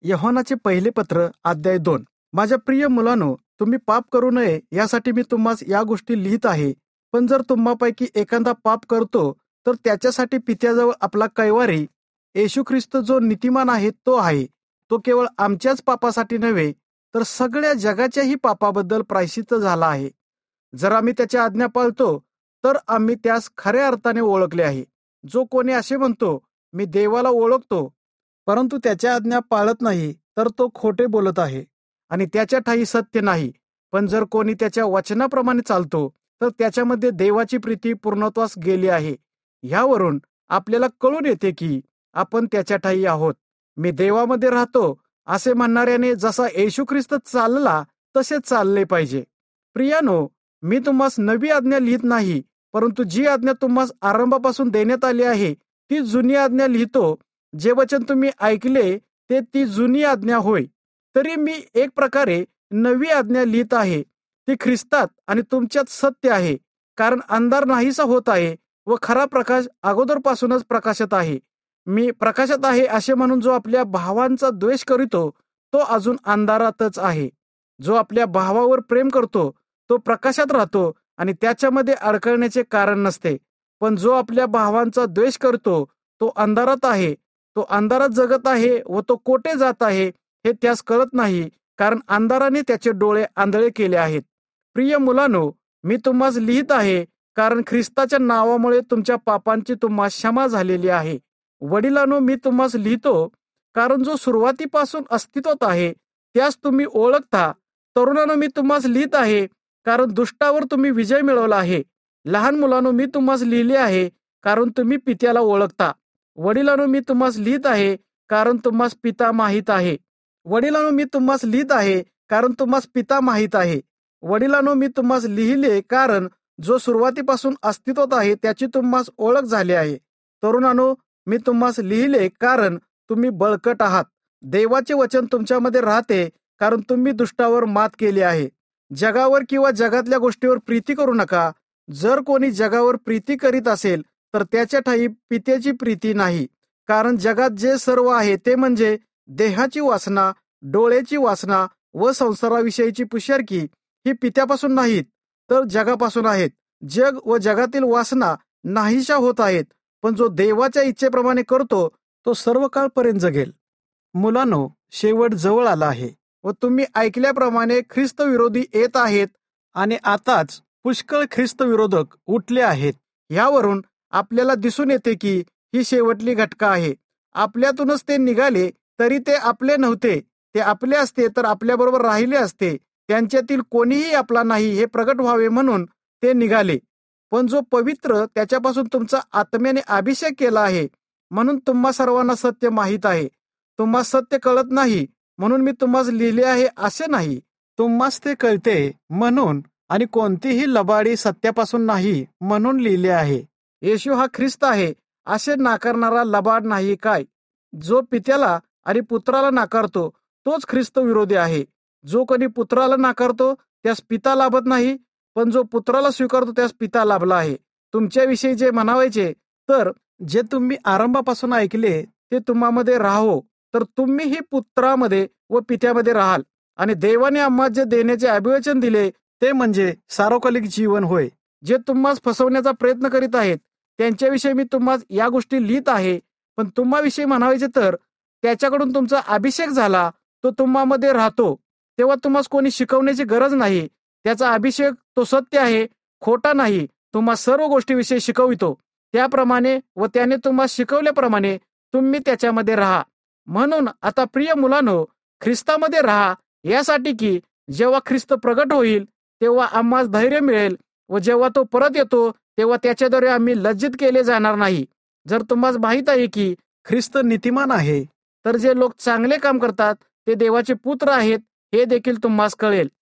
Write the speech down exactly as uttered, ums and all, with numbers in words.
योहानाचे पहिले पत्र अध्याय दोन. माझ्या प्रिय मुलांनो, तुम्ही पाप करू नये यासाठी मी तुम्हास या गोष्टी लिहित आहे. पण जर तुम्हापैकी एखादा पाप करतो तर त्याच्यासाठी पित्याजवळ आपला कैवारी येशू ख्रिस्त जो नीतिमान आहे तो आहे. तो केवळ आमच्याच पापासाठी नव्हे तर सगळ्या जगाच्याही पापाबद्दल प्रायश्चित्त झाला आहे. जर आम्ही त्याच्या आज्ञा पाळतो तर आम्ही त्यास खऱ्या अर्थाने ओळखले आहे. जो कोणी असे म्हणतो मी देवाला ओळखतो परंतु त्याच्या आज्ञा पाळत नाही तर तो खोटे बोलत आहे आणि त्याच्या ठायी सत्य नाही. पण जर कोणी त्याच्या वचनाप्रमाणे चालतो तर त्याच्यामध्ये देवाची प्रीती पूर्णत्वास गेली आहे. ह्यावरून आपल्याला कळून येते की आपण त्याच्या ठायी आहोत. मी देवामध्ये राहतो असे म्हणणाऱ्याने जसा येशू ख्रिस्त चालला तसे चालले पाहिजे. प्रियानो, मी तुम्हास नवी आज्ञा लिहित नाही परंतु जी आज्ञा तुम्हास आरंभापासून देण्यात आली आहे ती जुनी आज्ञा लिहितो. जे वचन तुम्ही ऐकले ते ती जुनी आज्ञा होय. तरी मी एक प्रकारे नवी आज्ञा लिहित आहे. ती ख्रिस्तात आणि तुमच्यात सत्य आहे. कारण अंधार नाहीसा होत आहे व खरा प्रकाश अगोदरपासूनच प्रकाशात आहे. मी प्रकाशात आहे असे म्हणून जो आपल्या भावांचा द्वेष करीतो तो अजून अंधारातच आहे. जो आपल्या भावावर प्रेम करतो तो प्रकाशात राहतो आणि त्याच्यामध्ये अडकळण्याचे कारण नसते. पण जो आपल्या भावांचा द्वेष करतो तो अंधारात आहे. तो अंधारात जगत आहे व तो कोठे जात आहे हे त्यास कळत नाही, कारण अंधाराने त्याचे डोळे आंधळे केले आहेत. प्रिय मुलांनो, मी तुम्हास लिहित आहे कारण ख्रिस्ताच्या नावामुळे तुमच्या पापांची तुम्हास क्षमा झालेली आहे. वडिलांनो, मी तुम्हास लिहितो कारण जो सुरुवातीपासून अस्तित्वात आहे त्यास तुम्ही ओळखता. तरुणांनो, मी तुम्हास लिहित आहे कारण दुष्टावर तुम्ही विजय मिळवला आहे. लहान मुलांनो, मी तुम्हास लिहिले आहे कारण तुम्ही पित्याला ओळखता. वडिलांनो, मी तुम्हास लिहित आहे कारण तुम्हास पिता माहित आहे. वडिलांनो, मी तुम्हास लिहित आहे कारण तुम्हास पिता माहित आहे. वडिलांनो, मी तुम्हास लिहिले कारण जो सुरुवातीपासून अस्तित्वात आहे त्याची तुम्हास ओळख झाली आहे. तरुणांनो, मी तुम्हास लिहिले कारण तुम्ही बळकट आहात. देवाचे वचन तुमच्यामध्ये राहते कारण तुम्ही दुष्टावर मात केली आहे. जगावर किंवा जगातल्या गोष्टीवर प्रीती करू नका. जर कोणी जगावर प्रीती करीत असेल तर त्याच्या ठायी पित्याची प्रीती नाही. कारण जगात जे सर्व आहे ते म्हणजे देहाची वासना, डोळ्याची वासना व संसाराविषयीची पुशारकी ही पित्यापासून नाहीत तर जगापासून आहेत. जग व जगातील वासना नाहीशा होत आहेत, पण जो देवाच्या इच्छेप्रमाणे करतो तो सर्व काळपर्यंत जगेल. मुलांनो, शेवट जवळ आला आहे व तुम्ही ऐकल्याप्रमाणे ख्रिस्त विरोधी येत आहेत आणि आताच पुष्कळ ख्रिस्त विरोधक उठले आहेत. यावरून आपल्याला दिसून येते की ही शेवटली घटका आहे. आपल्यातूनच ते निघाले तरी ते आपले नव्हते. ते आपले असते तर आपल्याबरोबर राहिले असते. त्यांच्यातील कोणीही आपला नाही हे प्रगट व्हावे म्हणून ते निघाले. पण जो पवित्र त्याच्यापासून तुमचा आत्म्याने अभिषेक केला आहे म्हणून तुम्हा सर्वांना सत्य माहीत आहे. तुम्हा सत्य कळत नाही म्हणून मी तुम्हास लिहिले आहे असे नाही. तुम्हास ते कळते म्हणून आणि कोणतीही लबाडी सत्यापासून नाही म्हणून लिहिले आहे. येशू हा ख्रिस्त आहे असे नाकारणारा लबाड नाही काय. जो पित्याला आणि पुत्राला नाकारतो तोच ख्रिस्त विरोधी आहे. जो कोणी पुत्राला नाकारतो त्यास पिता लाभत नाही, पण जो पुत्राला स्वीकारतो त्यास पिता लाभला आहे. तुमच्याविषयी जे म्हणावायचे तर जे तुम्ही आरंभापासून ऐकले ते तुम्हामध्ये राहो तर तुम्हीही पुत्रामध्ये व पित्यामध्ये राहाल. आणि देवाने आम्हा जे देण्याचे अभिवचन दिले ते म्हणजे सार्वकालिक जीवन होय. जे तुम्हास फसवण्याचा प्रयत्न करीत आहेत त्यांच्याविषयी मी तुम्हास या गोष्टी लिहित आहे. पण तुम्हाविषयी म्हणायचे तर त्याच्याकडून तुमचा अभिषेक झाला, तो तुम्हामध्ये राहतो, तेव्हा तुम्हास कोणी शिकवण्याची गरज नाही. त्याचा अभिषेक तो सत्य आहे, खोटा नाही. तुम्हा सर्व गोष्टीविषयी शिकवितो त्याप्रमाणे व त्याने तुम्हाला शिकवल्याप्रमाणे तुम्ही त्याच्यामध्ये राहा. म्हणून आता प्रिय मुलांनो, ख्रिस्तामध्ये राहा यासाठी की जेव्हा ख्रिस्त प्रगट होईल तेव्हा आम्हाला धैर्य मिळेल व जेव्हा तो परत येतो तेव्हा त्याच्याद्वारे आम्ही लज्जित केले जाणार नाही. जर तुम्हाला माहित आहे की ख्रिस्त नीतिमान आहे तर जे लोक चांगले काम करतात ते देवाचे पुत्र आहेत हे देखील तुम्हाला कळेल.